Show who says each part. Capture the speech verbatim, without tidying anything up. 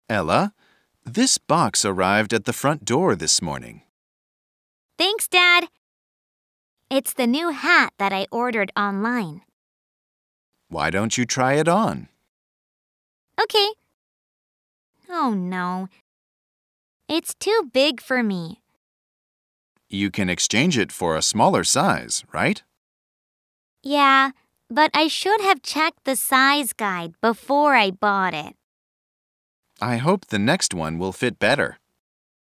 Speaker 1: Ella, this box arrived at the front door this morning.
Speaker 2: Thanks, Dad. It's the new hat that I ordered online.
Speaker 1: Why don't you try it on?
Speaker 2: Okay. Oh, no. It's too big for me.
Speaker 1: You can exchange it for a smaller size, right?
Speaker 2: Yeah, but I should have checked the size guide before I bought it.
Speaker 1: I hope the next one will fit better.